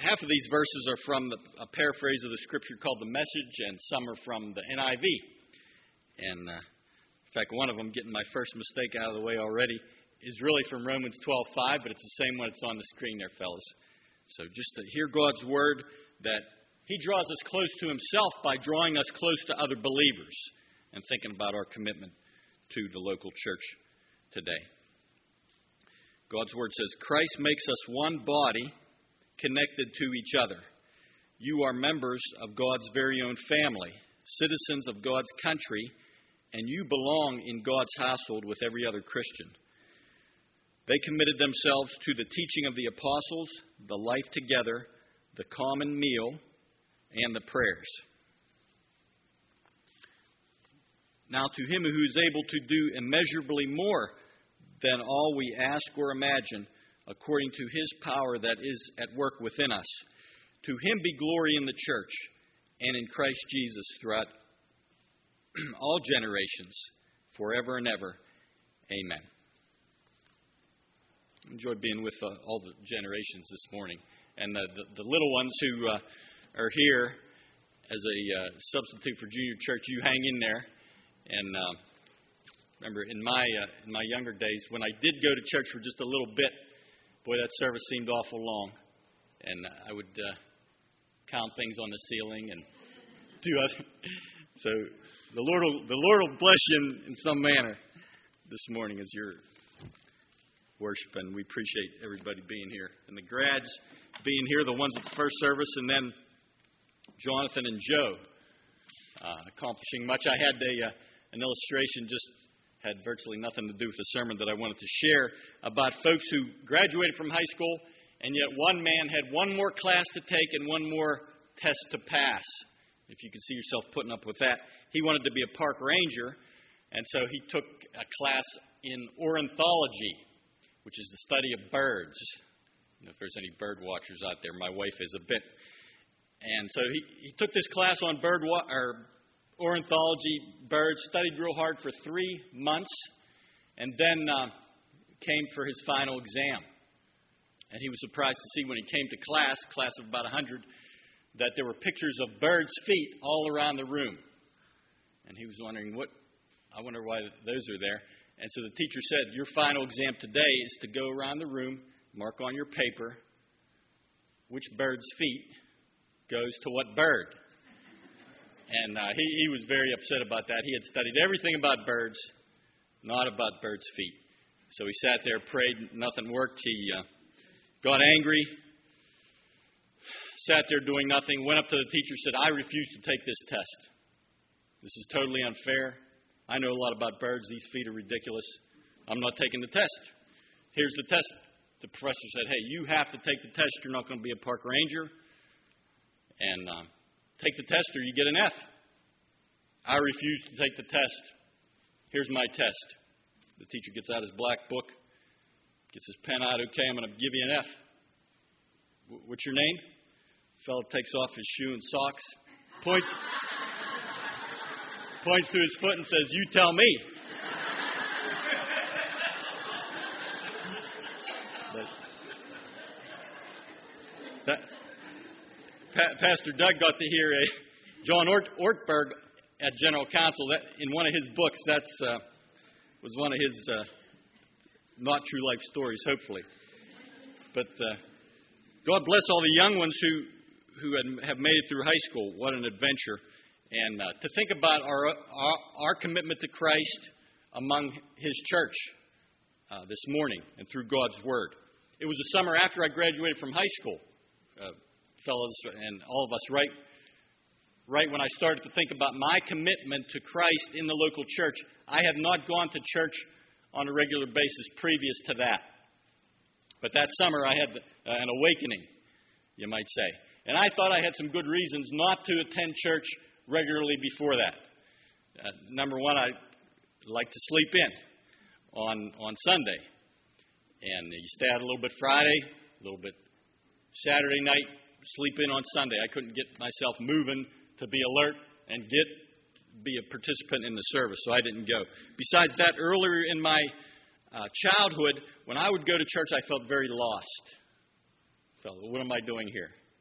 half of these verses are from a paraphrase of the scripture called the Message, and some are from the NIV. And in fact, one of them, getting my first mistake out of the way already, is really from Romans 12:5, but it's the same one that's on the screen there, fellas. So just to hear God's word, that He draws us close to Himself by drawing us close to other believers, and thinking about our commitment to the local church today. God's word says, Christ makes us one body connected to each other. You are members of God's very own family, citizens of God's country, and you belong in God's household with every other Christian. They committed themselves to the teaching of the apostles, the life together, the common meal, and the prayers. Now to Him who is able to do immeasurably more than all we ask or imagine, according to His power that is at work within us. To Him be glory in the church and in Christ Jesus throughout all generations, forever and ever. Amen. I enjoyed being with all the generations this morning. And the little ones who are here as a substitute for junior church, you hang in there. And remember, in my younger days, when I did go to church for just a little bit, boy, that service seemed awful long. And I would count things on the ceiling and do other. So the Lord will bless you in some manner this morning as you're worshiping. We appreciate everybody being here, and the grads being here, the ones at the first service, and then Jonathan and Joe accomplishing much. I had an illustration, just had virtually nothing to do with the sermon, that I wanted to share about folks who graduated from high school, and yet one man had one more class to take and one more test to pass. If you can see yourself putting up with that. He wanted to be a park ranger, and so he took a class in ornithology, which is the study of birds. I don't know if there's any bird watchers out there. My wife is a bit. And so he took this class on ornithology, birds, studied real hard for 3 months, and then came for his final exam. And he was surprised to see when he came to class of about 100, that there were pictures of birds' feet all around the room. And he was wondering, I wonder why those are there. And so the teacher said, your final exam today is to go around the room, mark on your paper which bird's feet goes to what bird. And he was very upset about that. He had studied everything about birds, not about birds' feet. So he sat there, prayed, nothing worked. He got angry, sat there doing nothing, went up to the teacher, said, I refuse to take this test. This is totally unfair. I know a lot about birds. These feet are ridiculous. I'm not taking the test. Here's the test. The professor said, hey, you have to take the test. You're not going to be a park ranger. And take the test or you get an F. I refuse to take the test. Here's my test. The teacher gets out his black book, gets his pen out. Okay, I'm going to give you an F. What's your name? The fellow takes off his shoe and socks, points to his foot and says, you tell me. Pastor Doug got to hear John Ortberg at General Council. That, in one of his books, was one of his not true life stories, hopefully. But God bless all the young ones who have made it through high school. What an adventure. And to think about our commitment to Christ among His church this morning and through God's Word. It was the summer after I graduated from high school, fellows and all of us, right when I started to think about my commitment to Christ in the local church. I had not gone to church on a regular basis previous to that. But that summer I had an awakening, you might say. And I thought I had some good reasons not to attend church regularly before that. Number one, I like to sleep in on Sunday. And you stay out a little bit Friday, a little bit Saturday night, sleep in on Sunday. I couldn't get myself moving to be alert and be a participant in the service, so I didn't go. Besides that, earlier in my childhood, when I would go to church, I felt very lost. What am I doing here?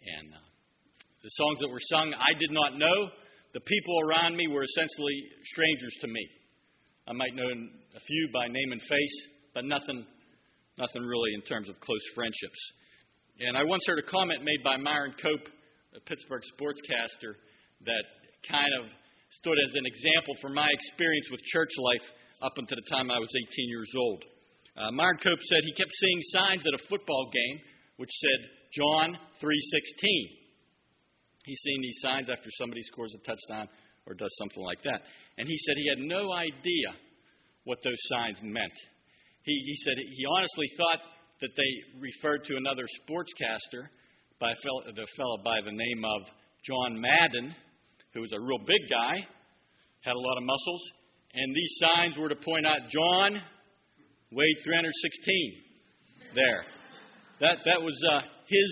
And the songs that were sung, I did not know. The people around me were essentially strangers to me. I might know a few by name and face, but nothing really in terms of close friendships. And I once heard a comment made by Myron Cope, a Pittsburgh sportscaster, that kind of stood as an example for my experience with church life up until the time I was 18 years old. Myron Cope said he kept seeing signs at a football game which said John 3:16. He's seen these signs after somebody scores a touchdown or does something like that. And he said he had no idea what those signs meant. He said he honestly thought that they referred to another sportscaster, the fellow by the name of John Madden, who was a real big guy, had a lot of muscles, and these signs were to point out John weighed 316 there. That was his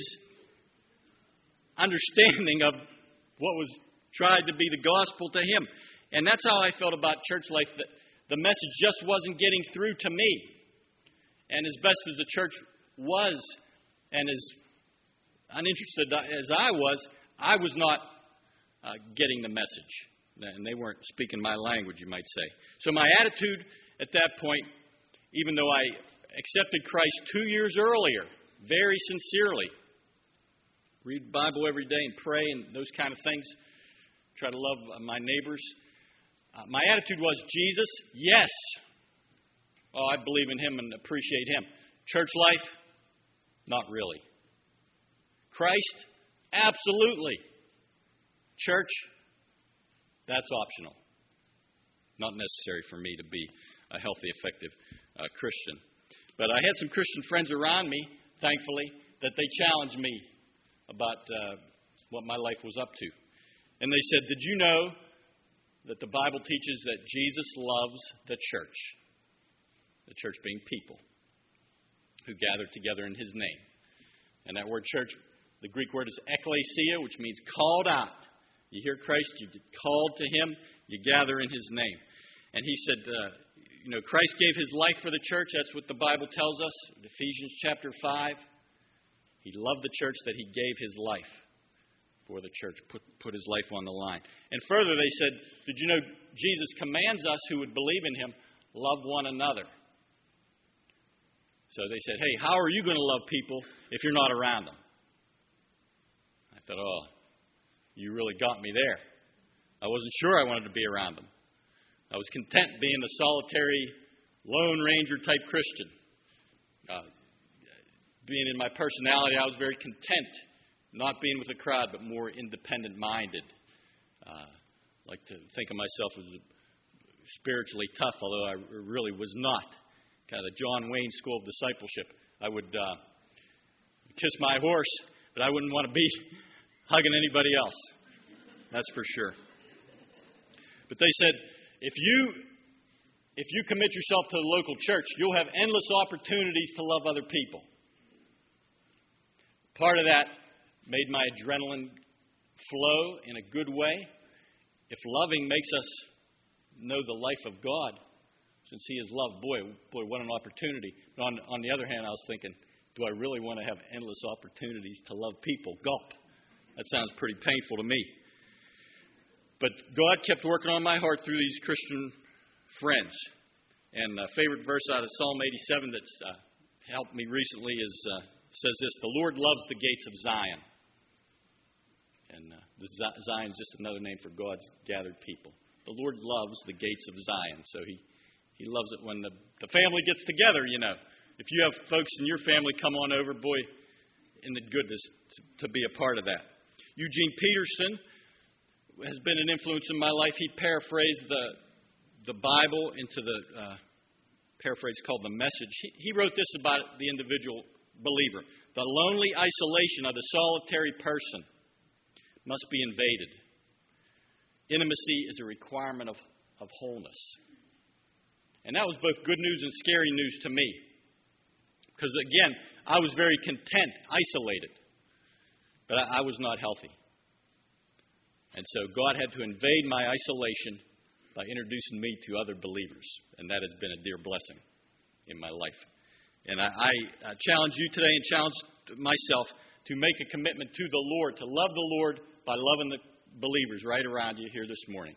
understanding of what was tried to be the gospel to him. And that's how I felt about church life, that the message just wasn't getting through to me. And as best as the church was, and as uninterested as I was not getting the message. And they weren't speaking my language, you might say. So my attitude at that point, even though I accepted Christ 2 years earlier, very sincerely, read the Bible every day and pray and those kind of things, try to love my neighbors. My attitude was, Jesus, yes. Oh, I believe in Him and appreciate Him. Church life, not really. Christ, absolutely. Church, that's optional. Not necessary for me to be a healthy, effective Christian. But I had some Christian friends around me, thankfully, that they challenged me about what my life was up to. And they said, did you know that the Bible teaches that Jesus loves the church? The church being people who gather together in His name. And that word church, the Greek word is ekklesia, which means called out. You hear Christ, you get called to Him, you gather in His name. And he said, Christ gave His life for the church. That's what the Bible tells us. Ephesians chapter 5. He loved the church that He gave His life for the church, put His life on the line. And further, they said, did you know Jesus commands us who would believe in Him, love one another? So they said, hey, how are you going to love people if you're not around them? I thought, oh, you really got me there. I wasn't sure I wanted to be around them. I was content being a solitary, Lone Ranger type Christian. Being in my personality, I was very content not being with a crowd, but more independent-minded. Like to think of myself as spiritually tough, although I really was not. Kind of the John Wayne school of discipleship. I would kiss my horse, but I wouldn't want to be hugging anybody else. That's for sure. But they said, if you commit yourself to the local church, you'll have endless opportunities to love other people. Part of that made my adrenaline flow in a good way. If loving makes us know the life of God, since He is love, boy, what an opportunity. But on the other hand, I was thinking, do I really want to have endless opportunities to love people? Gulp. That sounds pretty painful to me. But God kept working on my heart through these Christian friends. And a favorite verse out of Psalm 87 that's helped me recently says this: the Lord loves the gates of Zion. And Zion is just another name for God's gathered people. The Lord loves the gates of Zion. So He loves it when the family gets together, If you have folks in your family come on over, boy, isn't it good to be a part of that. Eugene Peterson has been an influence in my life. He paraphrased the Bible into the paraphrase called The Message. He wrote this about the individual believer. The lonely isolation of the solitary person must be invaded. Intimacy is a requirement of wholeness. And that was both good news and scary news to me. Because again, I was very content, isolated. But I was not healthy. And so God had to invade my isolation by introducing me to other believers. And that has been a dear blessing in my life. And I challenge you today and challenge myself to to make a commitment to the Lord, to love the Lord by loving the believers right around you here this morning.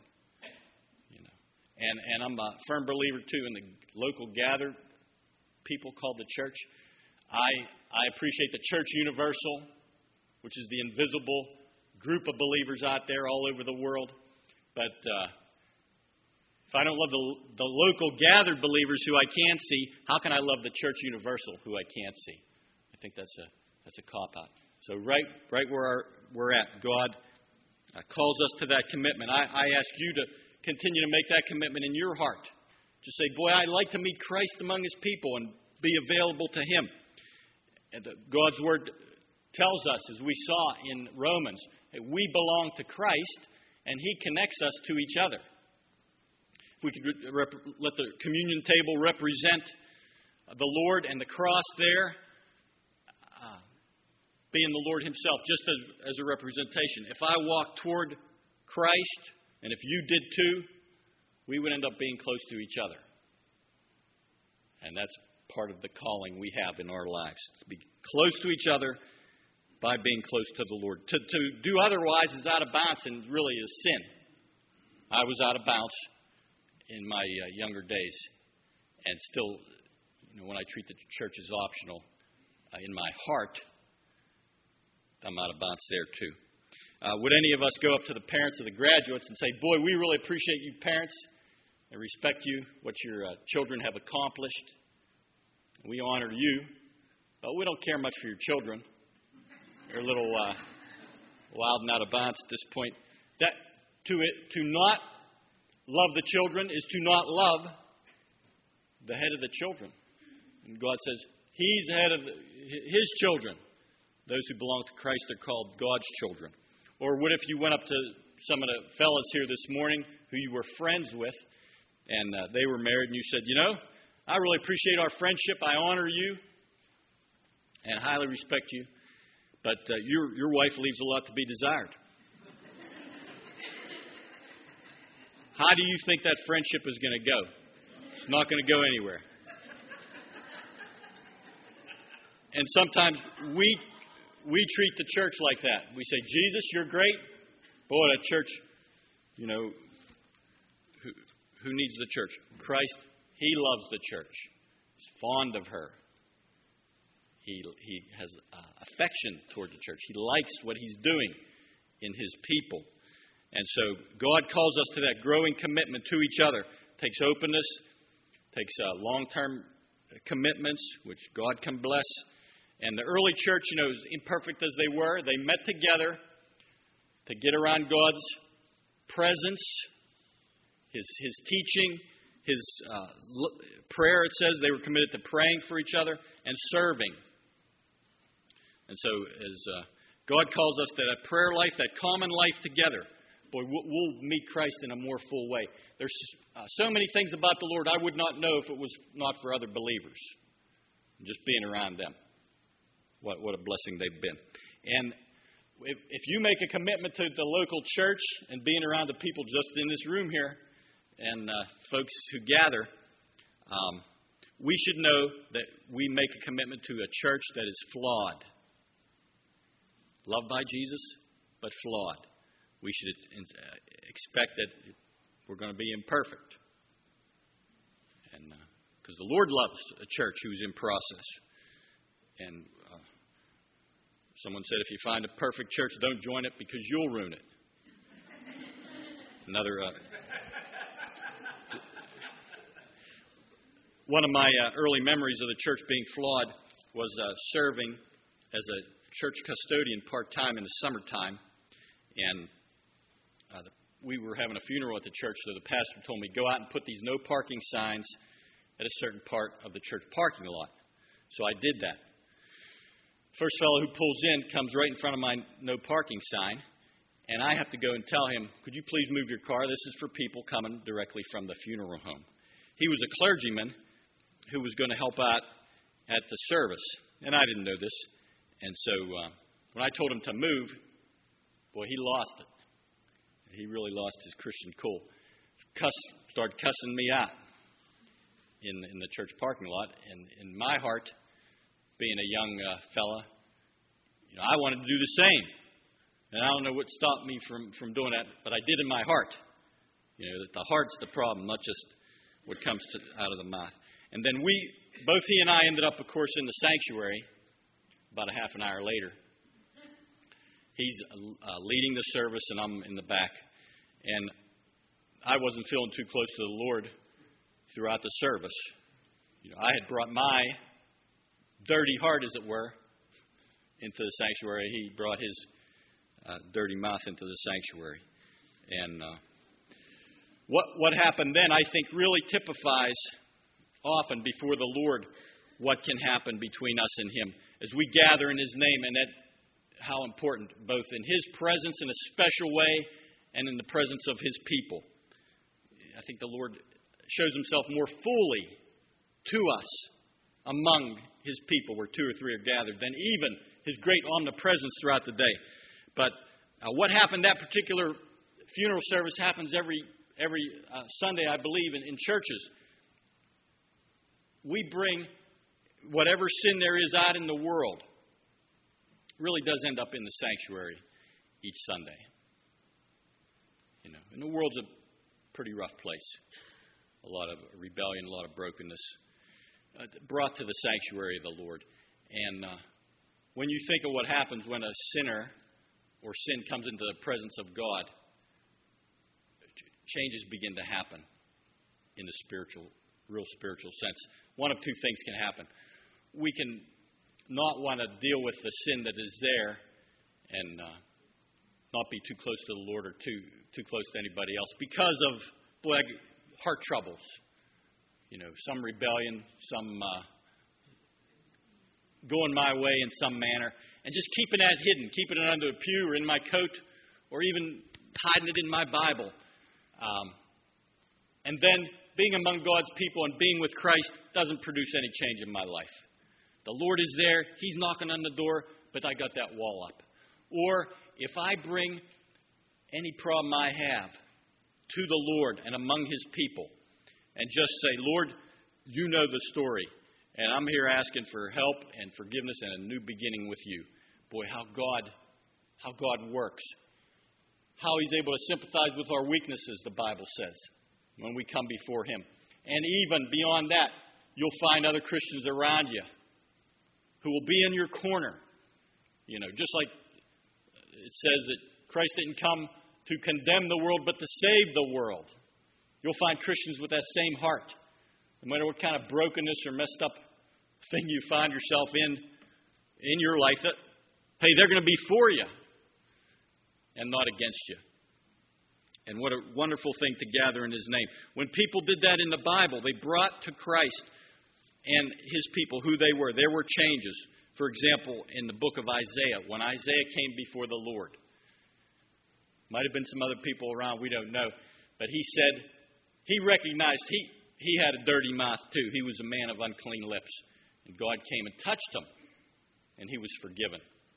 And I'm a firm believer, too, in the local gathered people called the church. I appreciate the church universal, which is the invisible group of believers out there all over the world. But if I don't love the local gathered believers who I can see, how can I love the church universal who I can't see? I think that's a cop-out. So right where we're at, God calls us to that commitment. I ask you to continue to make that commitment in your heart. Just say, boy, I'd like to meet Christ among His people and be available to Him. And God's Word tells us, as we saw in Romans, that we belong to Christ and He connects us to each other. If we could let the communion table represent the Lord and the cross there, being the Lord Himself, just as a representation. If I walk toward Christ, and if you did too, we would end up being close to each other. And that's part of the calling we have in our lives, to be close to each other by being close to the Lord. To do otherwise is out of bounds and really is sin. I was out of bounds in my younger days, and still, when I treat the church as optional, in my heart, I'm out of bounds there too. Would any of us go up to the parents of the graduates and say, boy, we really appreciate you parents and respect you, what your children have accomplished. We honor you, but we don't care much for your children. They're a little wild and out of bounds at this point. To not love the children is to not love the head of the children. And God says He's the head of His children. Those who belong to Christ are called God's children. Or what if you went up to some of the fellas here this morning who you were friends with, and they were married, and you said, I really appreciate our friendship. I honor you and highly respect you, but your wife leaves a lot to be desired. How do you think that friendship is going to go? It's not going to go anywhere. And sometimes we treat the church like that. We say, Jesus, you're great. Boy, that church, who needs the church? Christ, He loves the church. He's fond of her. He has affection toward the church. He likes what He's doing in His people. And so God calls us to that growing commitment to each other. It takes openness, takes long-term commitments, which God can bless. And the early church, as imperfect as they were, they met together to get around God's presence, His teaching, His prayer. It says they were committed to praying for each other and serving. And so as God calls us to that prayer life, that common life together, boy, we'll meet Christ in a more full way. There's so many things about the Lord I would not know if it was not for other believers. Just being around them. What a blessing they've been. And if you make a commitment to the local church and being around the people just in this room here and folks who gather, we should know that we make a commitment to a church that is flawed. Loved by Jesus, but flawed. We should expect that we're going to be imperfect. And because the Lord loves a church who's in process. And someone said, if you find a perfect church, don't join it because you'll ruin it. One of my early memories of the church being flawed was serving as a church custodian part-time in the summertime. And we were having a funeral at the church, so the pastor told me, go out and put these no parking signs at a certain part of the church parking lot. So I did that. First fellow who pulls in comes right in front of my no parking sign, and I have to go and tell him, could you please move your car? This is for people coming directly from the funeral home. He was a clergyman who was going to help out at the service, and I didn't know this. And so when I told him to move, boy, he lost it. He really lost his Christian cool. Started cussing me out in the church parking lot. And in my heart, being a young fella, I wanted to do the same. And I don't know what stopped me from doing that, but I did in my heart. That the heart's the problem, not just what comes out of the mouth. And then both he and I ended up, of course, in the sanctuary about a half an hour later. He's leading the service, and I'm in the back. And I wasn't feeling too close to the Lord throughout the service. I had brought my dirty heart, as it were, into the sanctuary. He brought his dirty mouth into the sanctuary. And what happened then, I think, really typifies often before the Lord what can happen between us and Him as we gather in His name, and that how important, both in His presence in a special way and in the presence of His people. I think the Lord shows Himself more fully to us among His people where two or three are gathered than even His great omnipresence throughout the day. But what happened that particular funeral service happens every Sunday, I believe, in churches. We bring whatever sin there is out in the world. Really does end up in the sanctuary each Sunday. And the world's a pretty rough place. A lot of rebellion, a lot of brokenness, brought to the sanctuary of the Lord. And when you think of what happens when a sinner or sin comes into the presence of God, changes begin to happen in the real spiritual sense. One of two things can happen. We can not want to deal with the sin that is there and not be too close to the Lord or too close to anybody else because of heart troubles. Some rebellion, some going my way in some manner, and just keeping that hidden, keeping it under a pew or in my coat, or even hiding it in my Bible. And then being among God's people and being with Christ doesn't produce any change in my life. The Lord is there. He's knocking on the door, but I got that wall up. Or if I bring any problem I have to the Lord and among His people and just say, Lord, you know the story, and I'm here asking for help and forgiveness and a new beginning with you. Boy, how God works. How He's able to sympathize with our weaknesses, the Bible says, when we come before Him. And even beyond that, you'll find other Christians around you who will be in your corner. Just like it says that Christ didn't come to condemn the world, but to save the world. You'll find Christians with that same heart. No matter what kind of brokenness or messed up thing you find yourself in your life, hey, they're going to be for you and not against you. And what a wonderful thing to gather in His name. When people did that in the Bible, they brought to Christ and His people who they were. There were changes. For example, in the book of Isaiah, when Isaiah came before the Lord, might have been some other people around, we don't know, but he said, he recognized he had a dirty mouth too. He was a man of unclean lips. And God came and touched him, and he was forgiven.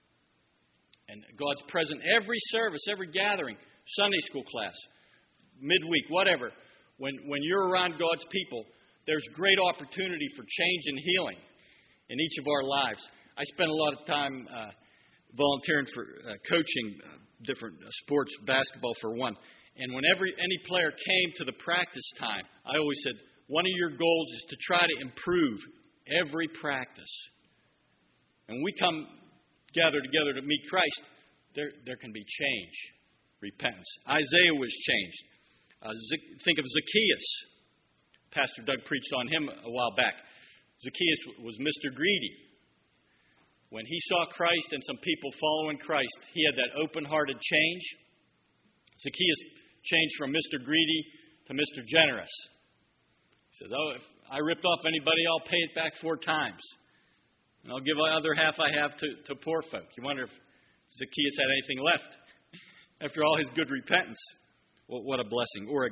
And God's present every service, every gathering, Sunday school class, midweek, whatever. When you're around God's people, there's great opportunity for change and healing in each of our lives. I spent a lot of time volunteering for coaching different sports, basketball for one. And whenever any player came to the practice time, I always said, one of your goals is to try to improve every practice. And when we come gather together to meet Christ, there can be change, repentance. Isaiah was changed. Think of Zacchaeus. Pastor Doug preached on him a while back. Zacchaeus was Mr. Greedy. When he saw Christ and some people following Christ, he had that open-hearted change. Zacchaeus changed from Mr. Greedy to Mr. Generous. He said, if I ripped off anybody, I'll pay it back 4 times. And I'll give the other half I have to poor folk. You wonder if Zacchaeus had anything left after all his good repentance. Well, what a blessing. Or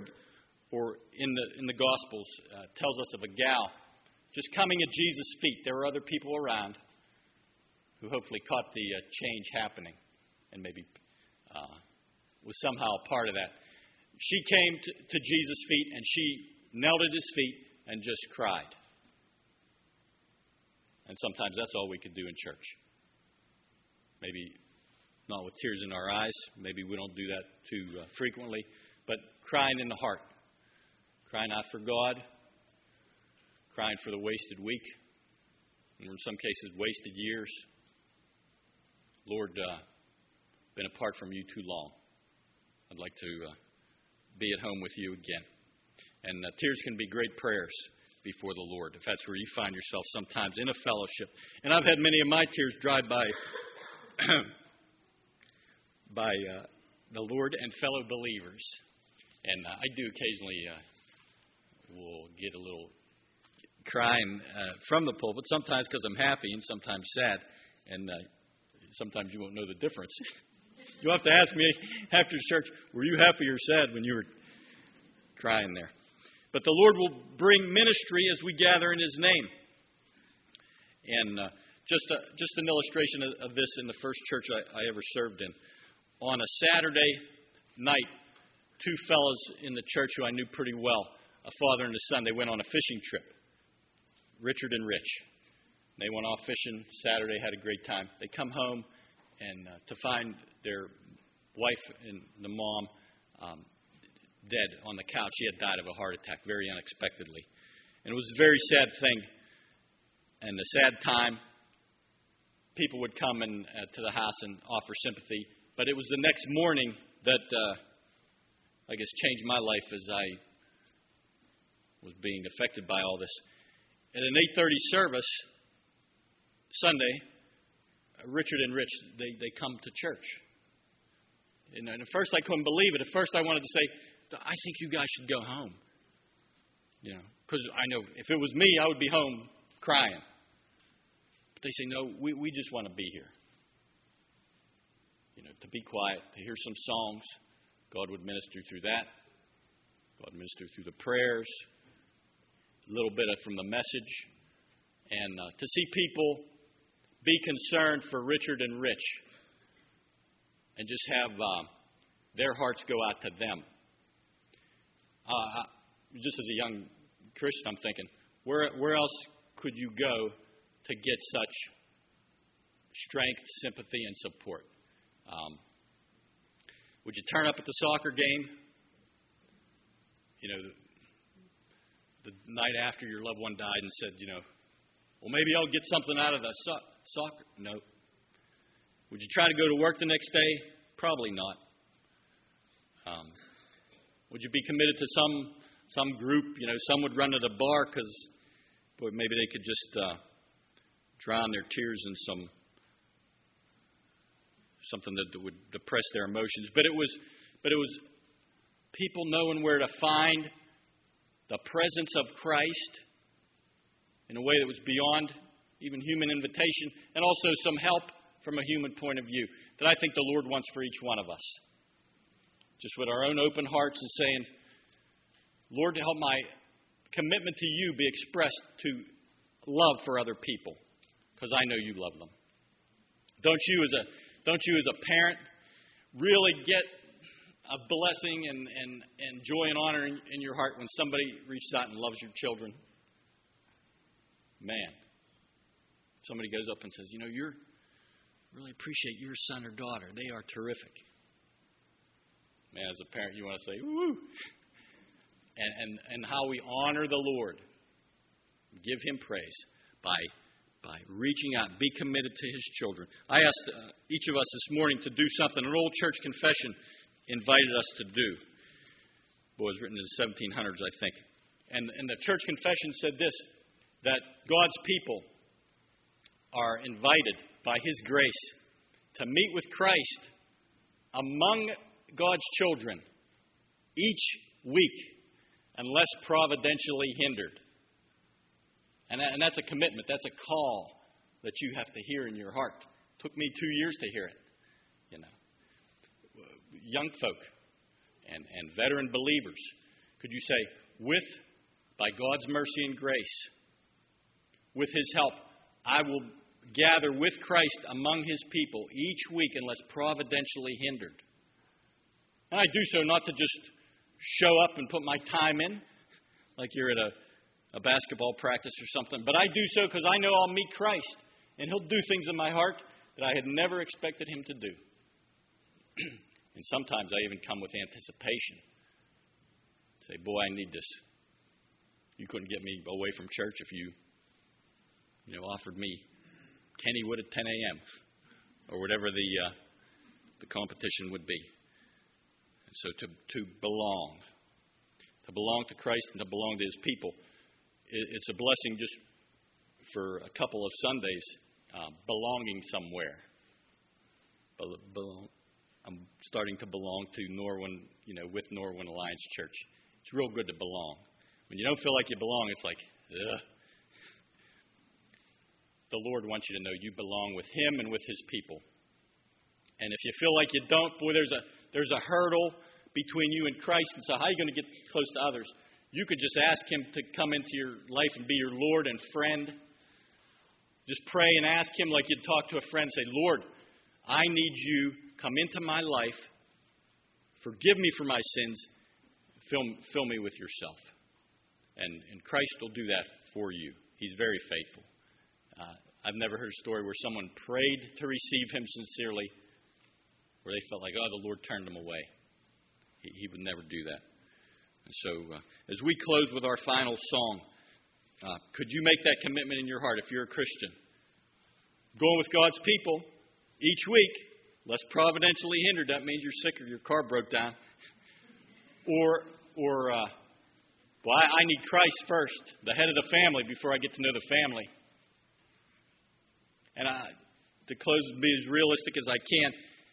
in the Gospels, tells us of a gal just coming at Jesus' feet. There were other people around who hopefully caught the change happening and maybe was somehow a part of that. She came to Jesus' feet and she knelt at His feet and just cried. And sometimes that's all we can do in church. Maybe not with tears in our eyes. Maybe we don't do that too frequently. But crying in the heart. Crying out for God. Crying for the wasted week. And in some cases, wasted years. Lord, been apart from you too long. I'd like to be at home with you again. And tears can be great prayers before the Lord, if that's where you find yourself sometimes in a fellowship. And I've had many of my tears dried by the Lord and fellow believers. And I do occasionally will get a little crying from the pulpit, sometimes because I'm happy and sometimes sad. And sometimes you won't know the difference. You'll have to ask me after church, were you happy or sad when you were crying there? But the Lord will bring ministry as we gather in His name. And just an illustration of this in the first church I ever served in. On a Saturday night, two fellows in the church who I knew pretty well, a father and a son, they went on a fishing trip. Richard and Rich. They went off fishing Saturday, had a great time. They come home and to find their wife and the mom dead on the couch. She had died of a heart attack very unexpectedly. And it was a very sad thing. And a sad time. People would come to the house and offer sympathy. But it was the next morning that, I guess, changed my life as I was being affected by all this. At an 8:30 service, Sunday, Richard and Rich, they come to church. And at first I couldn't believe it. At first I wanted to say, I think you guys should go home. Because I know if it was me, I would be home crying. But they say, no, we just want to be here. To be quiet, to hear some songs. God would minister through that. God would minister through the prayers. A little bit from the message. And to see people be concerned for Richard and Rich. And just have their hearts go out to them. Just as a young Christian, I'm thinking, where else could you go to get such strength, sympathy, and support? Would you turn up at the soccer game? The night after your loved one died and said, well, maybe I'll get something out of the soccer. No. Would you try to go to work the next day? Probably not. Would you be committed to some group? Some would run to the bar because, maybe they could just drown their tears in something that would depress their emotions. But it was people knowing where to find the presence of Christ in a way that was beyond even human invitation, and also some help from a human point of view that I think the Lord wants for each one of us. Just with our own open hearts and saying, Lord, help my commitment to you be expressed to love for other people, because I know you love them. Don't you as a parent really get a blessing and joy and honor in your heart when somebody reaches out and loves your children? Man, somebody goes up and says, you really appreciate your son or daughter. They are terrific. Man, as a parent, you want to say, woo! And how we honor the Lord, give Him praise by reaching out, be committed to His children. I asked each of us this morning to do something an old church confession invited us to do. It was written in the 1700s, I think. And the church confession said this, that God's people are invited by His grace to meet with Christ among God's children each week unless providentially hindered. And that's a commitment. That's a call that you have to hear in your heart. It took me 2 years to hear it. Young folk and veteran believers, could you say, by God's mercy and grace, with His help, I will gather with Christ among His people each week unless providentially hindered. And I do so not to just show up and put my time in, like you're at a basketball practice or something, but I do so because I know I'll meet Christ, and He'll do things in my heart that I had never expected him to do. And sometimes I even come with anticipation. Say, boy, I need this. You couldn't get me away from church if you offered me Kennywood at 10 a.m. or whatever the competition would be. And so to belong to Christ and to belong to His people, it's a blessing just for a couple of Sundays, belonging somewhere. I'm starting to belong to Norwin, with Norwin Alliance Church. It's real good to belong. When you don't feel like you belong, it's like, ugh. The Lord wants you to know you belong with Him and with His people. And if you feel like you don't, boy, there's a hurdle between you and Christ. And so how are you going to get close to others? You could just ask Him to come into your life and be your Lord and friend. Just pray and ask Him like you'd talk to a friend. Say, Lord, I need you. Come into my life. Forgive me for my sins. Fill me with yourself. And Christ will do that for you. He's very faithful. I've never heard a story where someone prayed to receive Him sincerely, where they felt like, the Lord turned them away. He would never do that. And so, as we close with our final song, could you make that commitment in your heart if you're a Christian? Going with God's people each week, less providentially hindered. That means you're sick or your car broke down. I need Christ first, the head of the family, before I get to know the family. And to close, be as realistic as I can.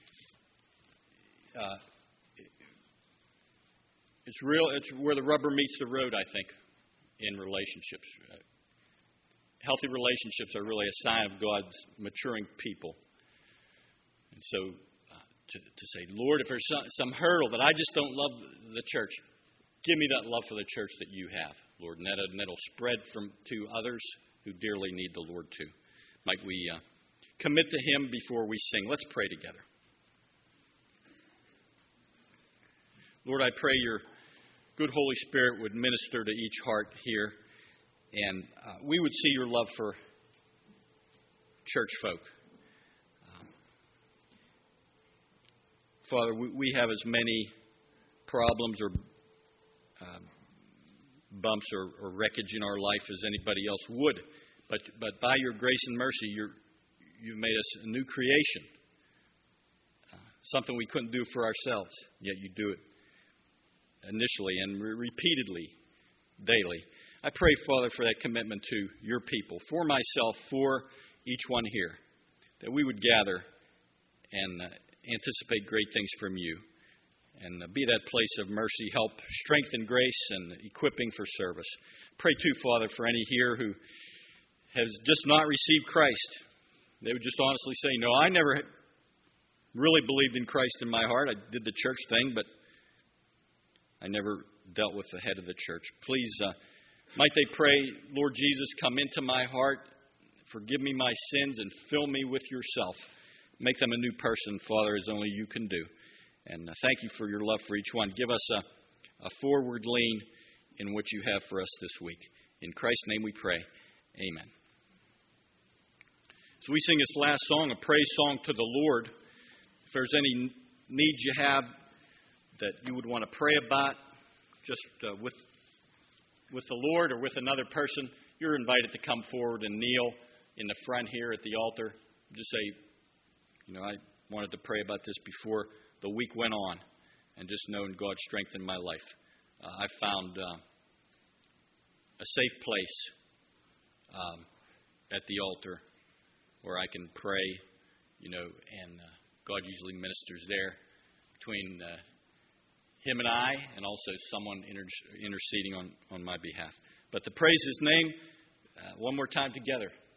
It's where the rubber meets the road, I think, in relationships. Healthy relationships are really a sign of God's maturing people. And so to say, Lord, if there's some hurdle that I just don't love the church, give me that love for the church that you have, Lord, and that'll spread to others who dearly need the Lord too. Might we commit to Him before we sing? Let's pray together. Lord, I pray your good Holy Spirit would minister to each heart here, and we would see your love for church folk. Father, we have as many problems or bumps or wreckage in our life as anybody else would. But by your grace and mercy, you've made us a new creation. Something we couldn't do for ourselves, yet you do it initially and repeatedly, daily. I pray, Father, for that commitment to your people, for myself, for each one here, that we would gather and anticipate great things from you and be that place of mercy, help, strength, and grace, and equipping for service. Pray, too, Father, for any here who has just not received Christ. They would just honestly say, no, I never really believed in Christ in my heart. I did the church thing, but I never dealt with the head of the church. Please, might they pray, Lord Jesus, come into my heart, forgive me my sins, and fill me with yourself. Make them a new person, Father, as only you can do. And thank you for your love for each one. Give us a forward lean in what you have for us this week. In Christ's name we pray. Amen. So we sing this last song, a praise song to the Lord. If there's any needs you have that you would want to pray about, just with the Lord or with another person, you're invited to come forward and kneel in the front here at the altar. Just say, I wanted to pray about this before the week went on, and just knowing God's strength in my life. I found a safe place at the altar where I can pray, and God usually ministers there between Him and I, and also someone interceding on my behalf. But to praise His name, one more time together.